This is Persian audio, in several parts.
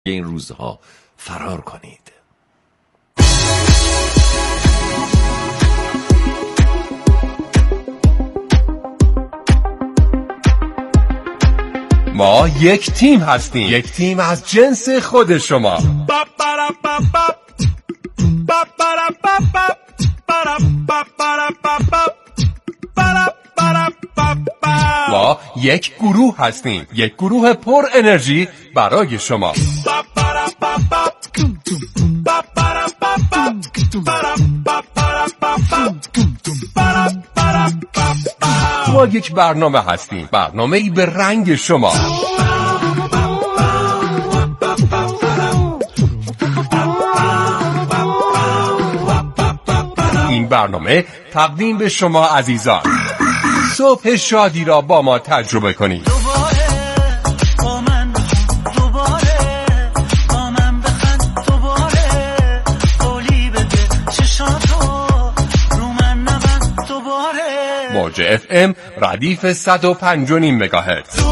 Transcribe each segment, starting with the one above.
این روزها فرار کنید. ما یک تیم هستیم، یک تیم از جنس خود شما. ما یک گروه هستیم، یک گروه پر انرژی برای شما. ما یک برنامه هستیم، برنامه‌ای به رنگ شما. این برنامه تقدیم به شما عزیزان. صبح شادی را با ما تجربه کنید. موج FM ردیف 105.5 مگاهرتز.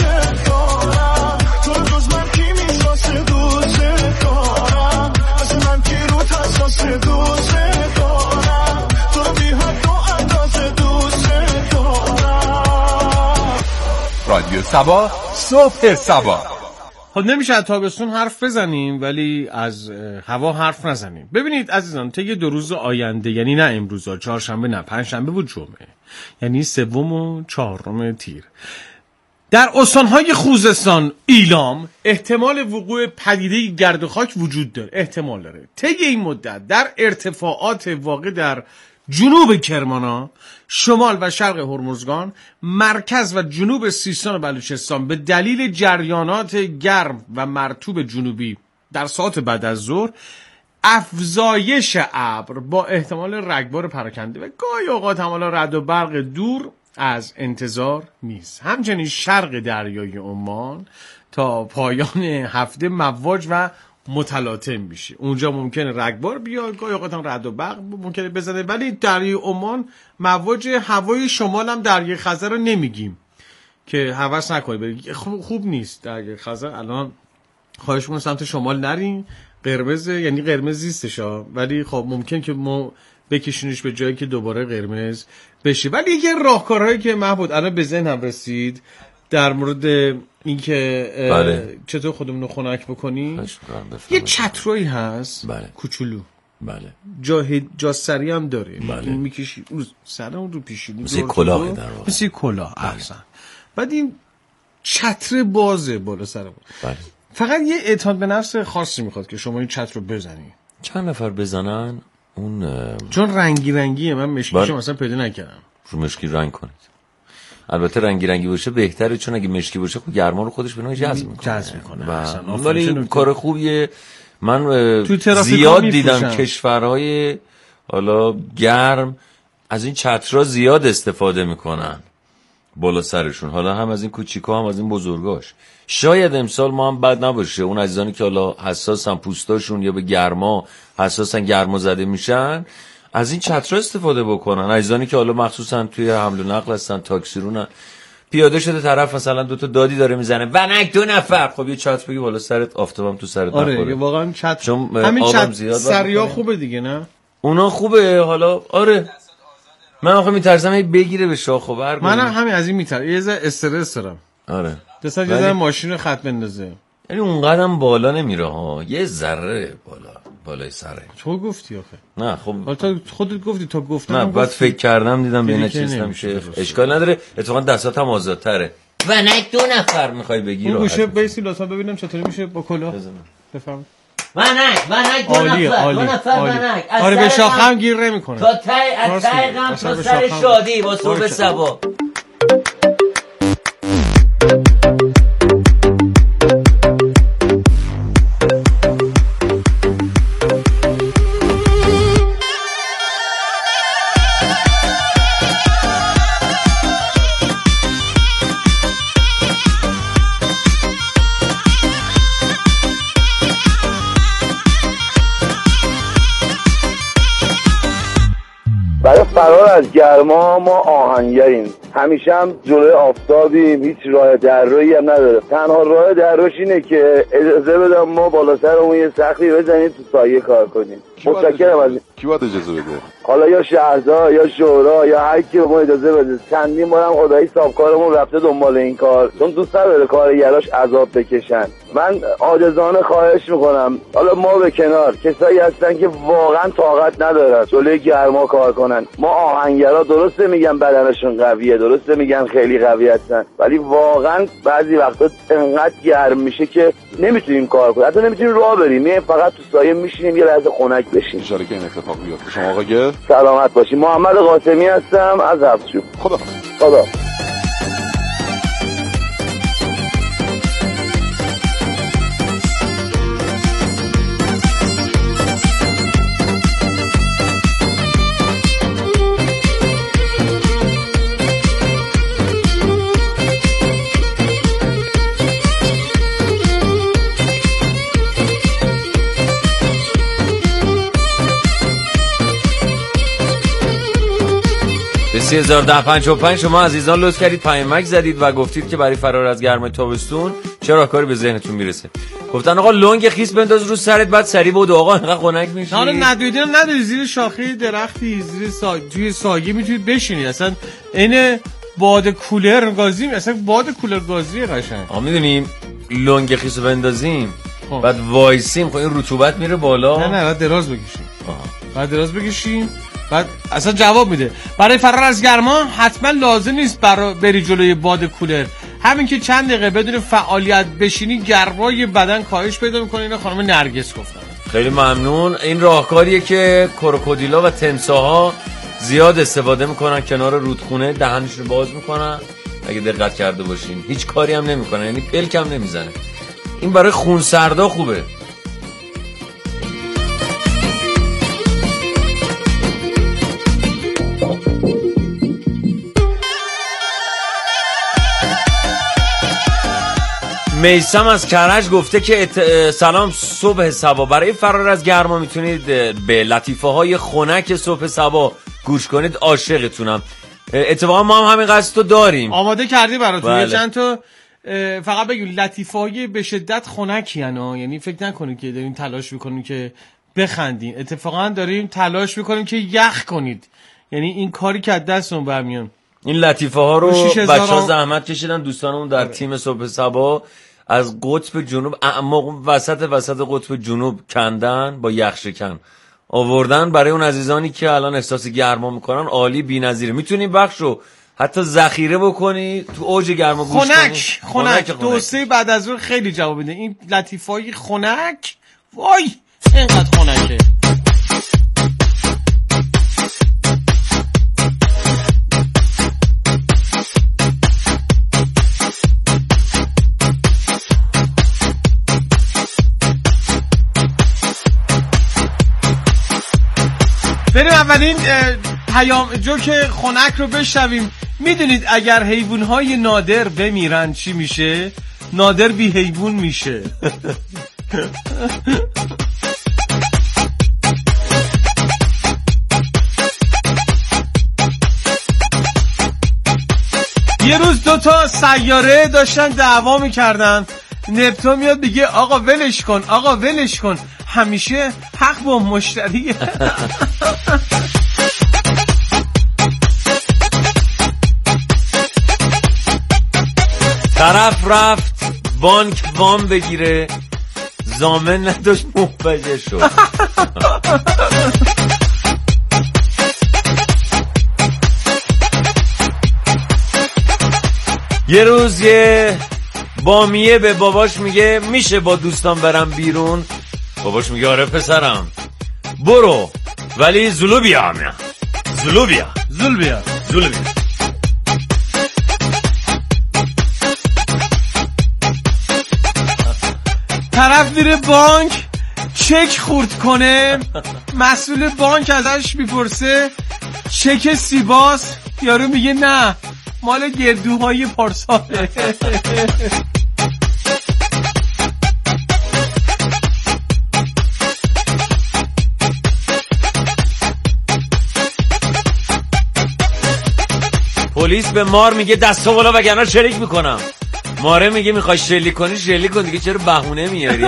رادیو سبا، صبح سبا. خب نمیشه از تابستون حرف بزنیم ولی از هوا حرف نزنیم. ببینید عزیزان، طی 2 روز آینده، یعنی نه امروز، چهارشنبه نه، پنجشنبه و جمعه، یعنی 3 و 4 تیر، در استانهای خوزستان، ایلام، احتمال وقوع پدیده گرد و خاک وجود داره. احتمال داره طی این مدت در ارتفاعات واقع در جنوب کرمانشاه، شمال و شرق هرمزگان، مرکز و جنوب سیستان و بلوچستان به دلیل جریانات گرم و مرطوب جنوبی در ساعات بعد از ظهر افزایش ابر با احتمال رگبار پراکنده و گاهی اوقات احتمال رعد و برق دور از انتظار نیست. همچنین شرق دریای عمان تا پایان هفته مواج و متلاطم میشه. اونجا ممکنه رگبار بیاد، گاهی اوقات هم رعد و برق ممکنه بزنه، ولی دریای عمان مواج هوای شمال هم دریای خزر رو نمیگیم که هوس نکنید برید، خوب نیست دریای خزر. الان خواهش می‌کنم سمت شمال نرین، قرمز، یعنی قرمز نیستش، ولی خب ممکن که ما بکشونش به جایی که دوباره قرمز بشه. ولی یه راهکارهایی که محمود الان به ذهن هم رسید در مورد اینکه بله. چطور خودمون رو خنک بکنیم، یه چترویی هست، بله. کوچولو، بله، جا سری هم داره، بله. این میکشی رو سرمون رو پیشونی، مثل کلاه در واقع، مثل کلاه. احسن. بعد این چتر بازه بالا سرمون، بله. فقط یه اعتماد به نفس خاصی میخواد که شما این چتر رو بزنی. چند نفر بزنن اون چون رنگی رنگیه، من مشکیشو مثلا پیدا نکردم. رو مشکی رنگ کنید. البته رنگی باشه بهتره، چون اگه مشکی باشه خب گرما رو خودش به نوعی جذب میکنه. ولی کار خوبیه. من زیاد دیدم کشورهای حالا گرم از این چترها زیاد استفاده میکنن بالا سرشون، حالا هم از این کوچیکا هم از این بزرگاش. شاید امسال ما هم بد نباشه، اون عزیزانی که حالا حساسن پوستاشون یا به گرما حساسن، گرما زده میشن، از این چترها استفاده بکنن. عزیزانی که حالا مخصوصا توی حمل و نقل هستن، تاکسیرونن، پیاده شده طرف مثلا 2 تا دادی داره میزنه، ونک 2 نفر، خب یه چتر بگی بالا سرت، آفتابم تو سرت نخوره. آره واقعا چتر، چون همین چتر سریا خوبه دیگه، نه اونا خوبه. حالا آره من آخه میترسم بگیره به شاخ و برگ. منم همین از این میترسم، یه ذره استرس دارم. آره دست یه ذره ماشین رو خط بندازه، یعنی اونقدرم بالا نمیره ها، یه ذره بالای سره. تو گفتی آخه؟ نه خب حالا تو خودت گفتی، تا گفتم نه بعد فکر کردم دیدم بین چیز نمیشه. اشکال نداره، اتفاقا دستات هم آزادتره. ونک 2 نفر میخوای بگی رو گوشه بیسی لطفا ببینم چطوری میشه با کلاه. بفهم. ونک 2 نفر ونک. آره به شاخم گیر نمیکنه. تا ته غم تا سر شادی با صبح سبا. برای فرار از گرما ما آهنگریم. همیشه هم جلوی آفتابیم، هیچ راه دررویی هم نداره. تنها راه درروش اینه که اجازه بدم ما بالا سرمون یه سقفی بزنیم تو سایه کار کنیم. متشکرم از کی باید اجازه بده؟ حالا یا شهردار یا شورا یا هر کی به ما اجازه بده. چندین بارم خدایی صاحبکارمون رفته دنبال این کار، چون دوست نداره کارگراش عذاب بکشن. من عاجزانه خواهش میکنم، حالا ما به کنار، کسایی هستن که واقعا طاقت ندارن جلوی گرما کار کنن. ما آهنگرا درسته میگن بدنشون قویه، درسته میگن خیلی قوی هستن، ولی واقعا بعضی وقتا انقدر گرم میشه که نمیتونیم کار کنیم، حتی نمیتونیم راه بریم، فقط تو سایه میشینیم یه لحظه خنک بشیم. ان شاءالله که این اتفاق بیفته. شما آقا سلامت باشی. محمد قاسمی هستم از هفت‌شو. خدا. به 3055 شما عزیزان لطف کردید پیامک زدید و گفتید که برای فرار از گرمای تابستون چه راهکاری به ذهنتون میرسه. گفتن آقا لنگ خیس بنداز رو سرت، بعد سری بود آقا اینقدر خنک میشی. حالا ندید زیر شاخه درختی، زیر توی سایه میتونید بشینید. اصلا این باد کولر گازی، اصلا باد کولر گازی قشنگ. میدونیم لنگ خیسو بندازیم بعد وایسیم، خب این رطوبت میره بالا. نه بعد دراز بکشیم. بعد اصلا جواب میده. برای فرار از گرما حتما لازم نیست بری جلوی باد کولر. همین که چند دقیقه بدون فعالیت بشینی گرمای بدن کاهش پیدا میکنه. اینو خانم نرگس گفتن. خیلی ممنون. این راهکاریه که کروکودیلا و تمساها زیاد استفاده میکنن، کنار رودخونه دهنشون باز میکنن. اگه دقت کرده باشین هیچ کاری هم نمیکنن، یعنی پلک هم نمیزنه. این برای خونسردا خوبه. میثم از کرج گفته که سلام صبح صبا، برای فرار از گرما میتونید به لطیفه های خنک صبح صبا گوش کنید. عاشقتونم. اتفاقا ما هم همین قصد رو داریم، آماده کردی براتون. یه چند تا فقط بگیم لطیفه های به شدت خنکی یعنی فکر نکنید که داریم تلاش میکنیم که بخندین، اتفاقا داریم تلاش میکنیم که یخ کنید. یعنی این کاری که از دستمون برمیاد. این لطیفه ها رو بچه‌ها زحمت کشیدن، دوستانمون در تیم صبح صبا از قطب جنوب، وسط قطب جنوب کندن با یخ شکن آوردن برای اون عزیزانی که الان احساس گرما میکنن. عالی، بی‌نظیره. میتونی بخشو حتی ذخیره بکنی تو اوج گرما گوش کنی. خنک دوسته بعد از اون خیلی جواب میده. این لطیفه‌های خنک وای اینقدر خنکه. بریم اولین پیام جوک خنک رو بشنویم. میدونید اگر حیوانهای نادر بمیرن چی میشه؟ نادر بی حیوان میشه. یه روز 2 سیاره داشتن دعوا میکردن. نپتون میاد میگه آقا ولش کن همیشه حق با مشتریه. طرف رفت بانک وام بگیره، ضامن نداشت، محتاج شد. یه روز یه بامیه به باباش میگه میشه با دوستان برم بیرون؟ باباش میگه آره پسرم برو، ولی زلو بیا. طرف میره بانک چک خورد کنه، مسئول بانک ازش میپرسه چک سیباس، یارو میگه نه مال گردوهای پارساله. پلیس به مار میگه دستو بالا وگرنه شلیک میکنم. ماره میگه میخوای شلیک کنی شلیک کن دیگه، چرا بهونه میاری؟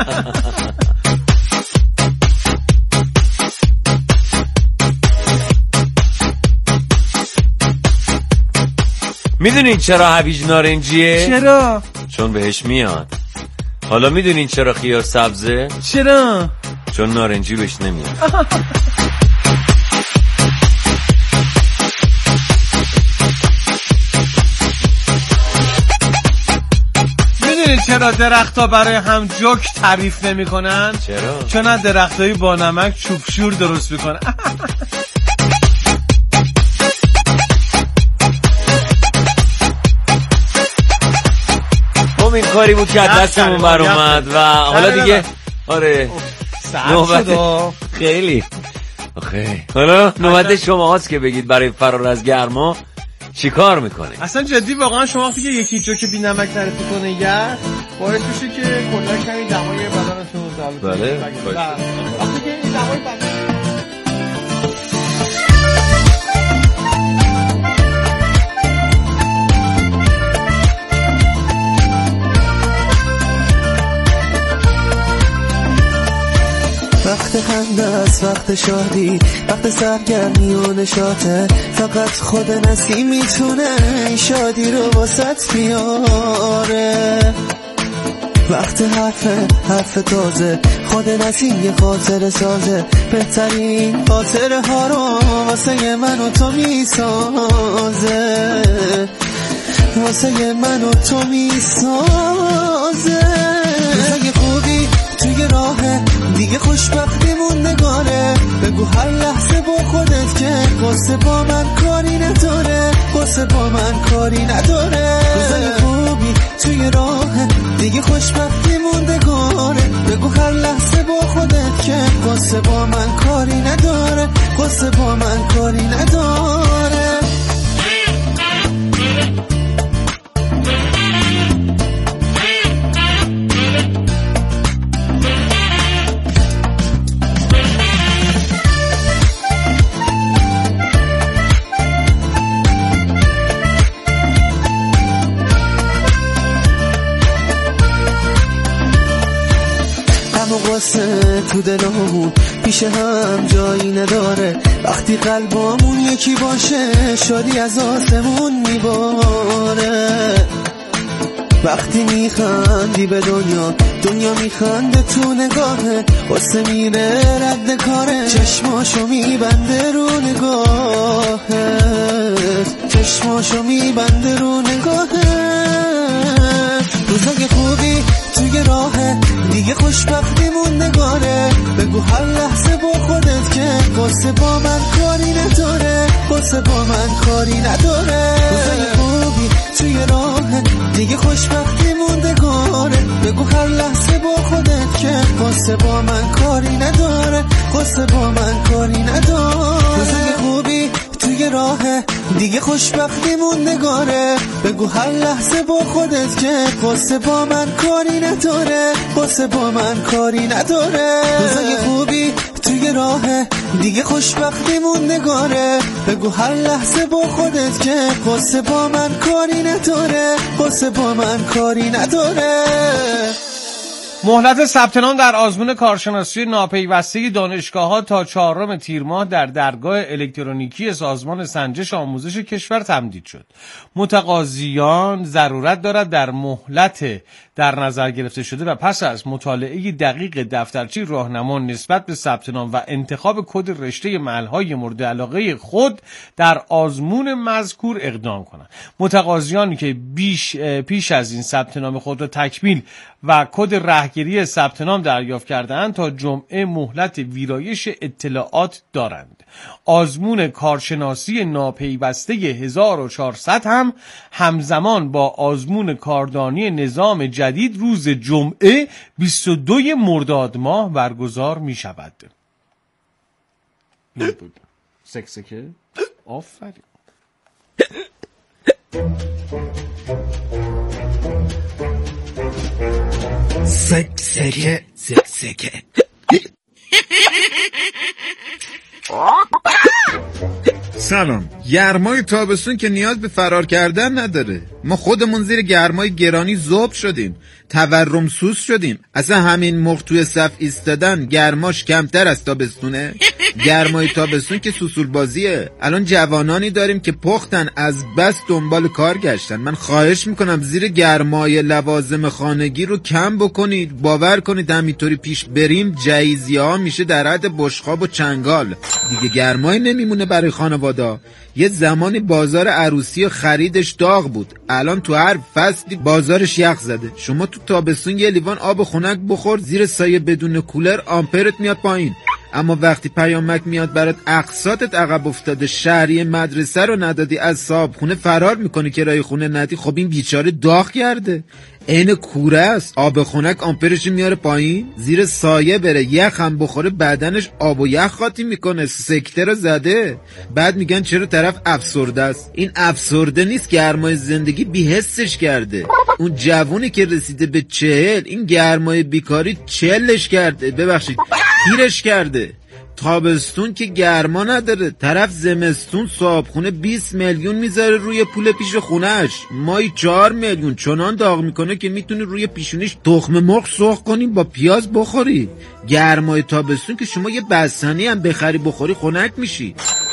میدونین چرا هویج نارنجیه؟ چرا؟ چون بهش میاد. حالا میدونین چرا خیار سبزه؟ چرا؟ چون نارنجی بهش نمیاد. میدونین چرا درخت‌ها برای هم جوک تعریف نمی‌کنن؟ چرا؟ چون از درختای با نمک چوبشور درست می‌کنن. این کاری بود که دستمون بر اومد و حالا دیگه آره نوبت خیلی حالا نوبت شما هاست که بگید برای فرار از گرما چی کار میکنه. اصلا جدی واقعا شما وقتی یکی جوک بی نمک تعریف کنه یه باعث میشه که کلا کمی دمای بدنتون بالا بله وقتی که این دمای بدن وقت خنده است، وقت شادی، وقت سرگرمی و نشاطه. فقط خود نسیم میتونه این شادی رو واسط بیاره. وقت حرف تازه، خود نسیم یه خاطر سازه. بهترین خاطره ها رو واسه من و تو میسازه، واسه من و تو میسازه. روزای خوبی توی راهه، دیگه خوشبختیمون نگاره. بگو هر لحظه با خودت که قصه با من کاری نداره، قصه با من کاری نداره. روزای خوبی توی راهه، دیگه خوشبختیمون نگاره. بگو هر لحظه با خودت که قصه با من کاری نداره، قصه با من کاری نداره. تو دلمون پیش هم جایی نداره. وقتی قلبمون یکی باشه شادی از آسمون میباره. وقتی میخندی به دنیا میخنده تو نگاهه. قصه میره رد کاره، چشماشو میبنده رو نگاهه، چشماشو میبنده رو نگاهه. روزای خوبی توی راهه، دیگه خوشبختیمون نگاره. بگو هر لحظه با خودت که قصه با من کاری نداره، قصه با من کاری نداره. روزای خوبی توی راهه، دیگه خوشبختیمون نگاره. بگو هر لحظه با خودت که قصه با من کاری نداره، قصه با من کاری نداره. روزای خوبی توی راهه، دیگه خوشبختیمون نگاره. بگو هر لحظه با خودت که قصه با من کاری نداره، قصه با من کاری نداره. روزای خوبی توی راهه، دیگه خوشبختیمون نگاره. بگو هر لحظه با خودت که قصه با من کاری نداره، قصه با من کاری نداره. مهلت ثبت نام در آزمون کارشناسی ناپیوسته دانشگاه‌ها تا 4 تیر ماه در درگاه الکترونیکی سازمان سنجش آموزش کشور تمدید شد. متقاضیان ضرورت دارد در مهلت در نظر گرفته شده و پس از مطالعه دقیق دفترچه راهنما نسبت به ثبت نام و انتخاب کد رشته محل‌های مورد علاقه خود در آزمون مذکور اقدام کنند. متقاضیانی که پیش از این ثبت نام خود را تکمیل و کد رهگیری ثبت نام دریافت کرده‌اند تا جمعه مهلت ویرایش اطلاعات دارند. آزمون کارشناسی ناپیوسته 1400 هم همزمان با آزمون کاردانی نظام جدید روز جمعه 22 مرداد ماه برگزار می شود. سکسکه آفرین. سکسکه سلام. گرمای تابستون که نیاز به فرار کردن نداره. ما خودمون زیر گرمای گرانی ذوب شدیم، تورم سوز شدیم. اصلا همین موقع توی صف ایستادن گرماش کمتر از تابستونه. گرمای تابستون که سوسول بازیه. الان جوانانی داریم که پختن، از بس دنبال کار گشتن. من خواهش میکنم زیر گرمای لوازم خانگی رو کم بکنید. باور کنید همینطوری پیش بریم جهیزیه ها میشه در حد بشقاب و چنگال. دیگه گرمای نمیمونه برای خانواده. یه زمانی بازار عروسی و خریدش داغ بود، الان تو هر فصلی بازارش یخ زده. شما تو تابستون یه لیوان آب خنک بخور زیر سایه بدون کولر، آمپرت میاد پایین. اما وقتی پیامک میاد برات اقساطت عقب افتاده، شهریه مدرسه رو ندادی، از صاحبخونه فرار میکنی کرایه خونه ندی، خب این بیچاره داغ کرده. این کوره است. آب خنک آمپرش میاره پایین، زیر سایه بره یخ هم بخوره بدنش آب و یخ خاطی میکنه، سکته رو زده. بعد میگن چرا طرف افسرده است. این افسرده نیست، گرمای زندگی بی‌حسش کرده. اون جوونی که رسیده به 40، این گرمای بیکاری چلش کرده، ببخشید پیرش کرده. تابستون که گرما نداره، طرف زمستون صاحبخونه 20 میلیون میذاره روی پول پیش خونهش، مایی 4 میلیون چنان داغ میکنه که میتونی روی پیشونیش تخم مرغ سرخ کنی با پیاز بخوری. گرمای تابستون که شما یه بستنی هم بخری بخوری خنک میشی.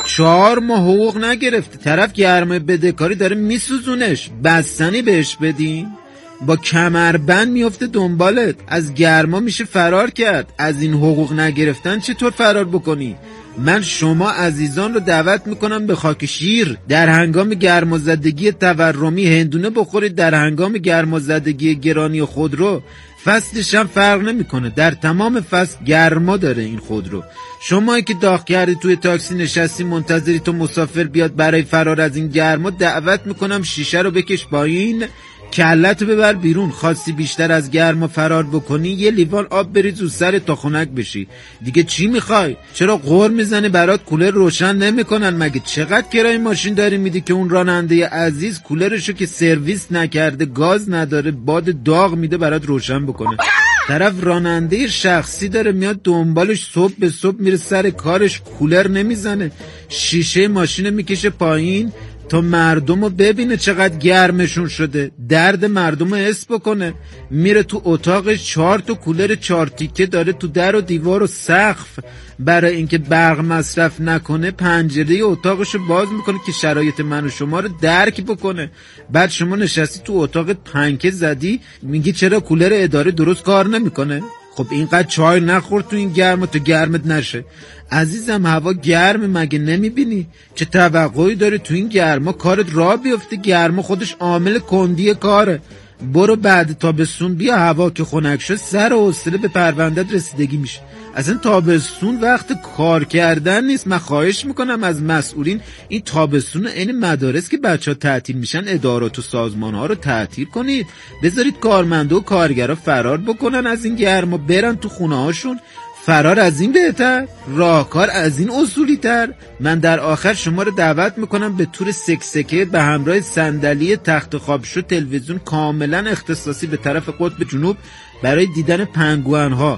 4 ماه حقوق نگرفته، طرف گرمای بدهکاری داره میسوزونش، بستنی بهش بدین با کمربند میفته دنبالت. از گرما میشه فرار کرد، از این حقوق نگرفتن چطور فرار بکنی؟ من شما عزیزان رو دعوت میکنم به خاک شیر. در هنگام گرمازدگی تورمی هندونه بخورید، در هنگام گرمازدگی گرانی خودرو. فصلش هم فرق نمیکنه، در تمام فصل گرما داره این خودرو. شمایی که داغ کردی توی تاکسی نشستی منتظری تو مسافر بیاد برای فرار از این گرما، دعوت میکنم شیشه رو بکش پایین، کلتو ببر بیرون. خواستی بیشتر از گرما فرار بکنی، یه لیوان آب بریز رو سر تا خنک بشی. دیگه چی میخوای؟ چرا غر میزنی برات کولر روشن نمیکنن مگه؟ چقدر کرایه ماشین داری میدی که اون راننده عزیز کولرشو که سرویس نکرده، گاز نداره، باد داغ میده برات روشن بکنه؟ طرف راننده شخصی داره میاد دنبالش، صبح به صبح میره سر کارش، کولر نمیزنه، شیشه ماشینو میکشه پایین تا مردم رو ببینه چقدر گرمشون شده، درد مردم رو حس بکنه. میره تو اتاقش 4 تا کولر 4 تیکه داره تو در و دیوار و سقف، برای اینکه برق مصرف نکنه پنجره اتاقش رو باز میکنه که شرایط من و شما رو درک بکنه. بعد شما نشستی تو اتاقت پنکه زدی، میگی چرا کولر اداره درست کار نمیکنه؟ خب اینقدر چای نخور تو این گرما تا گرمت نشه. عزیزم هوا گرمه مگه نمیبینی؟ چه توقعی داری تو این گرما کارت راه بیفته؟ گرما خودش عامل کندی کاره. برو بعد تابستون بیا، هوا که خنک شد سر و حوصله به پرونده‌ات رسیدگی میشه. اصلا تابستون وقت کار کردن نیست. من خواهش میکنم از مسئولین این تابستون عین مدارس که بچه‌ها تعطیل میشن، ادارات و سازمان‌ها رو تعطیل کنید، بذارید کارمندا و کارگرا فرار بکنن از این گرما، برن تو خونه‌هاشون. فرار از این بهتر، راهکار از این اصولی تر. من در آخر شما رو دعوت میکنم به تور سکسکه به همراه صندلی تخت خواب شو تلویزیون کاملا اختصاصی به طرف قطب جنوب برای دیدن پنگوئن ها.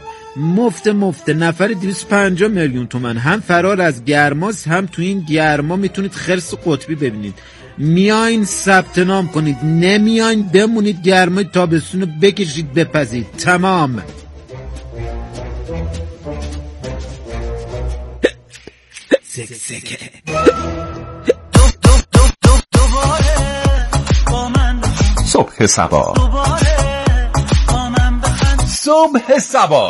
مفت نفر 250 میلیون تومان. هم فرار از گرماست، هم تو این گرما میتونید خرس قطبی ببینید. میاین ثبت نام کنید، نمیاین بمونید گرمای تابستون رو بکشید بپزید. تمام. سکسکه صبح سبا، صبح سبا،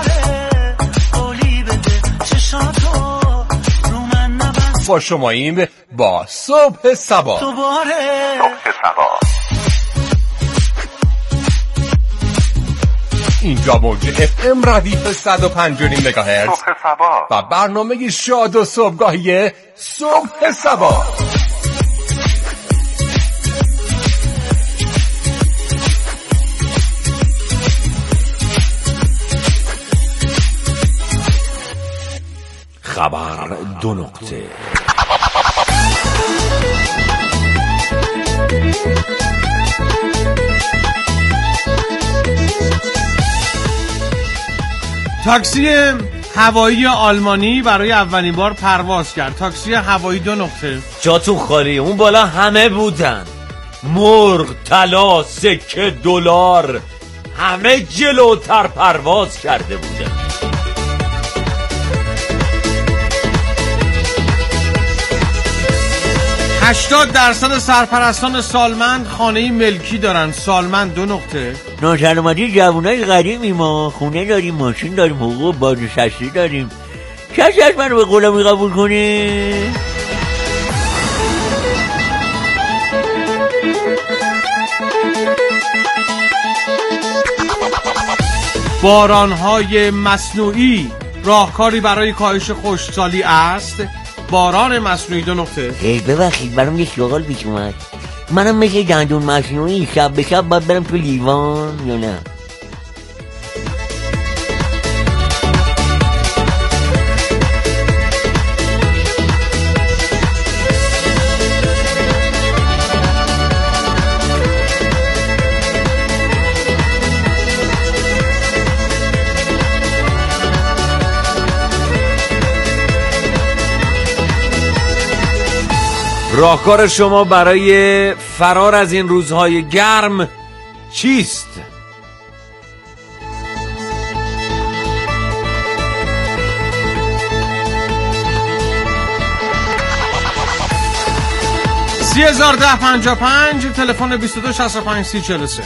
با شماییم با صبح سبا. صبح سبا اینجا موج FM ردیف 105 مگاهرتز صبح سبا و برنامه شاد و صبحگاهی صبح سبا. خبر 2 نقطه. تاکسی هوایی آلمانی برای اولین بار پرواز کرد. تاکسی هوایی 2 نقطه. جاتون خالی. اون بالا همه بودن، مرغ، طلا، سکه، دلار، همه جلوتر پرواز کرده بودن. 80% سرپرستان سالمند خانه ملکی دارن. سالمند 2 نقطه. ناسلامتی جوانای قدیمی ما، خونه داریم، ماشین داریم، حقوق بازنشسته داریم. کسی از منو به غلامی قبول کنه؟ بارانهای مصنوعی راهکاری برای کاهش خشکسالی است. باران مصنوعی 2 نقطه. ببخشید برام یه سوال پیش اومد. منم مثل دندون مصنوعی شب به شب باید برم تو لیوان یا نه؟ راهکار شما برای فرار از این روزهای گرم چیست؟ $30,010.55 تلفن 2265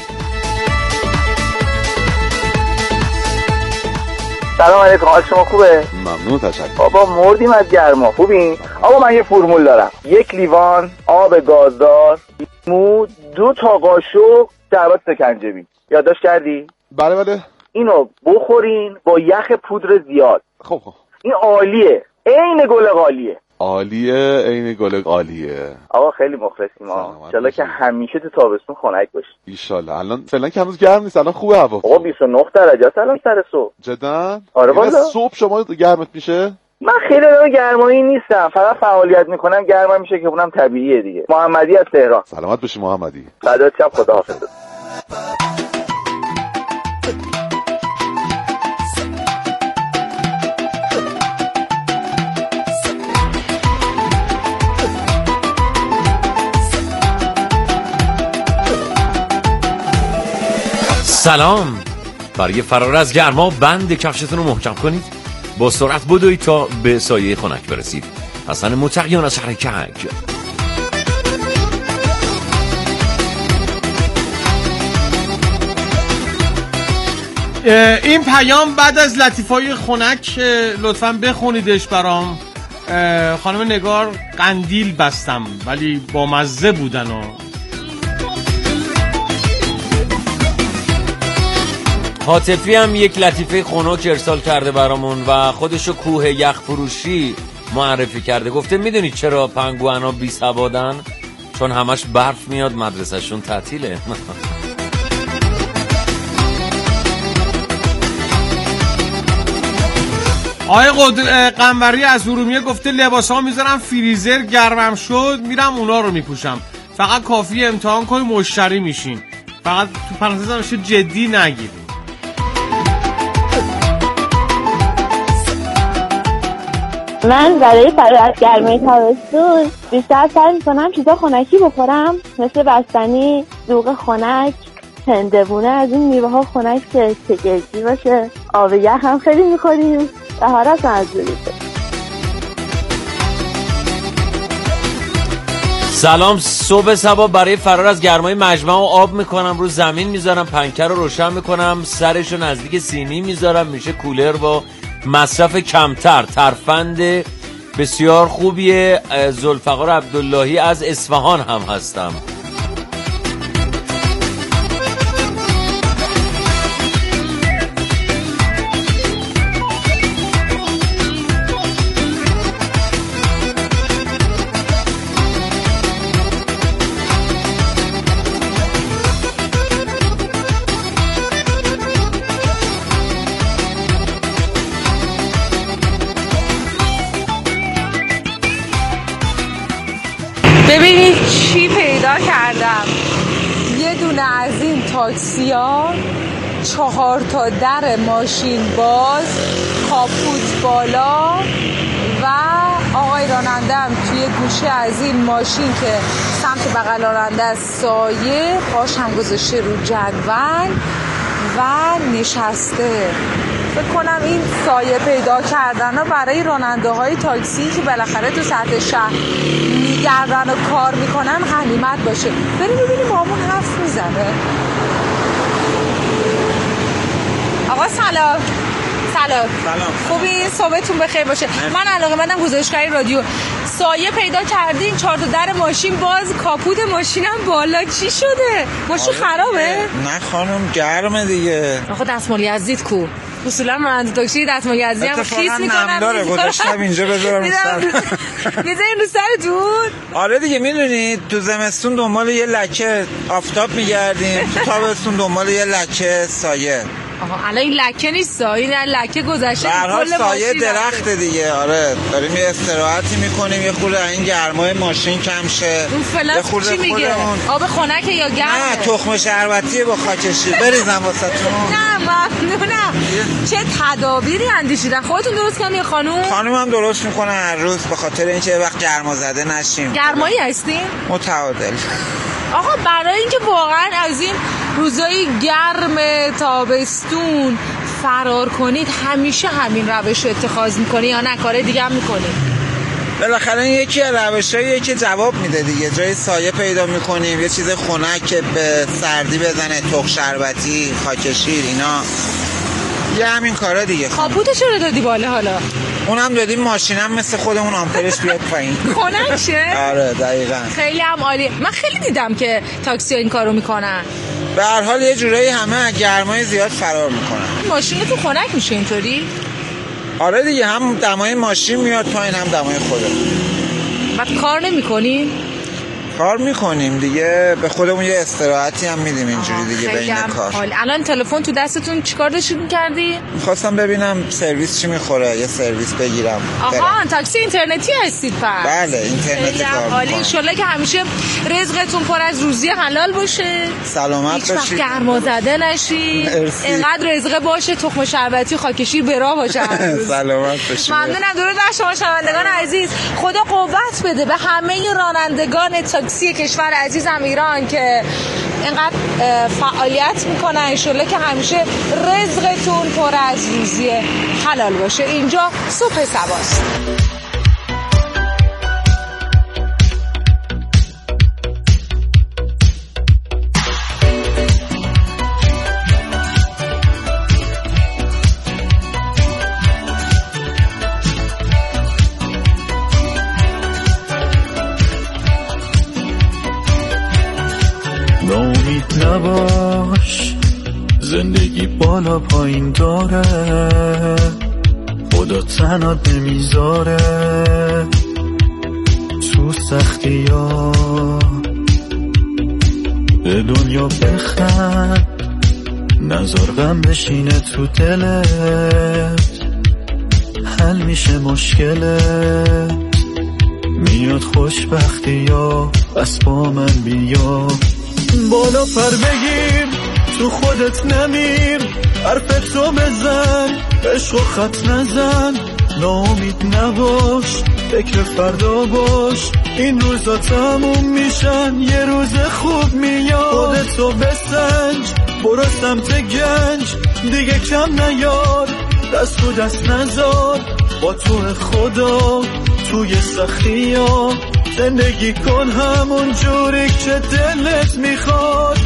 سلام علیکم، حال شما خوبه؟ ممنون، تشکر. بابا مردیم از گرما. خوبین؟ آقا من یه فرمول دارم. 1 لیوان آب گازدار، لیمو، 2 تا قاشق شربت سکنجبین. یادداشت کردی؟ بله. اینو بخورین با یخ پودر زیاد. خب این عالیه، عین گل قالیه. عالیه، عین گل قالیه. آقا خیلی مخلصیم ما. انشالله که همیشه تو تابستون خنک باشی. ایشالله. الان فعلا که هنوز گرم نیست، الان خوبه هوا. آقا 29 درجه است الان سر صبح. جدا؟ آره والا. صبح شما گرمت میشه؟ من خیلی گرمایی نیستم، فقط فعالیت میکنم گرمم میشه که اونم طبیعیه دیگه. محمدی از تهران. سلامت باشی محمدی. فدات شم، خداحافظ. سلام. برای فرار از گرما بند کفشتون رو محکم کنید، با سرعت بدوید تا به سایه خنک برسید. حسن متقیان از شهر کج. این پیام بعد از لطیفای خنک لطفاً بخونیدش برام. خانم نگار قندیل بستم ولی با مزه بودن و حاطفی هم یک لطیفه خنک ارسال کرده برامون و خودشو کوه یخ فروشی معرفی کرده. گفته میدونید چرا پنگوانا بی سوادن؟ چون همش برف میاد، مدرسهشون تعطیله. آقای قنوری از ارومیه گفته لباسا میذارم فریزر، گرمم شد میرم اونا رو میپوشم. فقط کافی امتحان کنی مشتری میشین. فقط تو پرانتز نمیشه جدی نگیرین. من برای فرار از گرمای تابستون بیشتر سعی می‌کنم چیزا خنکی بخورم، مثل بستنی، دوغ خنک، هندوونه، از این میوه‌ها خنک که چگلگی باشه. آب یخ هم خیلی می‌خوریم. طهارت منظوریه. سلام. صبح صبح برای فرار از گرمای مجمع و آب میکنم، رو زمین میذارم، پنکه رو روشن میکنم، سرشو نزدیک سینی میذارم، میشه کولر با مصرف کمتر. ترفند بسیار خوبیه. ذوالفقار عبداللهی از اصفهان هم هستم. ببینید چی پیدا کردم. یه دونه از این تاکسی ها 4 تا در ماشین باز، کاپوت بالا و آقای رانندم توی گوشه از این ماشین که سمت بغل راننده از سایه پاش هم گذاشته رو جدول و نشسته. فکر کنم این سایه پیدا کردن ها برای راننده های تاکسی که بالاخره تو سطح شهر میگردن و کار میکنن غنیمت باشه. بریم ببینیم مامون حرف میزنه. آقا سلام. خوبی؟ صبحتون بخیر باشه. من علاقه‌مندم گزارشگری رادیو. سایه پیدا کردین 4 تا در ماشین باز، کاپوت ماشینم بالا. چی شده؟ ماشین خرابه؟ نه خانم گرمه دیگه. آخه دستمال یزدید کو؟ اصولا راننده تاکسی دستمال یزدی هم خیس میکنن. داره گذاشتم اینجا بذارم رو سر. میذارین رو سرتون؟ آره دیگه میدونید تو زمستون دنبال یه لکه آفتاب میگردیم، تو تابستون دنبال یه لکه سایه. آها الان این لکه نیست، این لکه گذشته کل سایه درخت دیگه. آره داریم یه استراحتی میکنیم، یه خورده این گرمای ماشین کم شه. اون فلان چی میگه؟ آب خنکه یا گرمه؟ نه تخم شربتی با خاکشیر بریزم واسهتون. نه ممنونم. چه تدابیری اندیشیدن؟ خودتون درست کردین یا خانومم درست میکنه هر روز به خاطر اینکه وقت گرما زده نشیم. گرمایی هستین؟ متعادل. آقا برای اینکه واقعا از این روزای گرم تابستون فرار کنید همیشه همین روش رو اتخاذ میکنی یا نه کار دیگه هم میکنید؟ بالاخره یکی از روشاییه که جواب میده دیگه. جای سایه پیدا میکنیم، یه چیز خنک که به سردی بزنه، تخم شربتی، خاکشیر، اینا یه همین کارا دیگه. کاپوتش رو دادی بالا؟ حالا اونم دادیم، ماشینم مثل خودمون آمپرش بیاد پایین. خنک شه؟ آره دقیقاً. خیلی هم عالی. من خیلی دیدم که تاکسی ها این کارو میکنن. به هر حال یه جورایی همه از گرمای زیاد فرار میکنن. ماشین تو خنک میشه اینطوری؟ آره دیگه، هم دمای ماشین میاد پایین هم دمای خودمون. بعد کار نمیکنین؟ کار میکنیم دیگه، به خودمون یه استراحتی هم میدیم اینجوری دیگه بین کار. الان تلفن تو دستتون چیکار داشتید می‌کردی؟ خواستم ببینم سرویس چی میخوره، یه سرویس بگیرم. آها تاکسی اینترنتی هستید پس؟ بله اینترنتی کار می‌کنم. ان شاءالله که همیشه رزقتون پر از روزی حلال باشه. سلامت باشید. هیچ وقت گرما زده نشید. اینقدر رزق باشه تخم شربتی و خاکشیر برا باشه. سلامت باشید. ممنونم. درود بر شما شنوندگان عزیز. خدا قوت بده به همه رانندگان تاکسی کشور عزیزم ایران که اینقدر فعالیت میکنن. انشالله که همیشه رزقتون پر از روزی حلال باشه. اینجا صبح سباست. ناامید نباش، زندگی بالا پایین داره، خدا تنات نمیذاره. تو سختی ها به دنیا بخند، نذار غم بشینه تو دلت، حل میشه مشکلت، میاد خوشبختی ها، بس با من بیا. بالا پر بگیر، تو خودت نمیر، حرفتو بزن، عشقو خط نزن، ناامید نباش، فکر فردا باش، این روزا تموم میشن، یه روز خوب میاد. خودتو بسنج، برو سمت گنج، دیگه کم نیار، دست تو دست نزار، با تو خدا توی سختی ها زندگی کن همون جوری که دلت میخواد.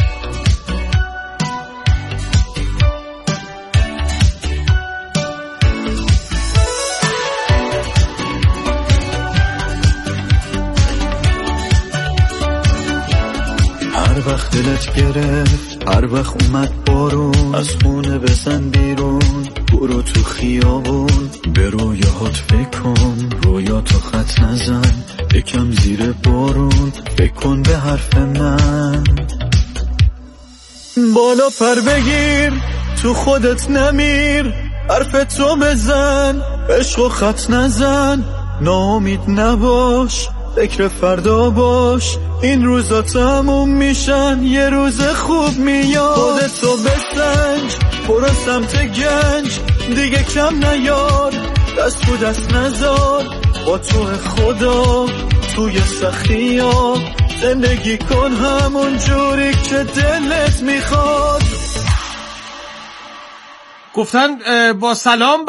هر وقت دلت گرفت، هر وقت اومد بارون، از خونه بزن بیرون، برو تو خیابون، به رویاهات فکر کن، رویاتو خط نزن، یکم زیر بارون، فکر کن به حرف من. بالا پر بگیر، تو خودت نمیر، حرفتو بزن، عشقو خط نزن، ناامید نباش، فکر فردا باش، این روزا تموم میشن، یه روز خوب میاد. خودتو بسنج، برو سمت گنج، دیگه کم نیار، دست تو دست نذار، با تو خدا توی سختی ها زندگی کن همون جوری که دلت میخواد. گفتن با سلام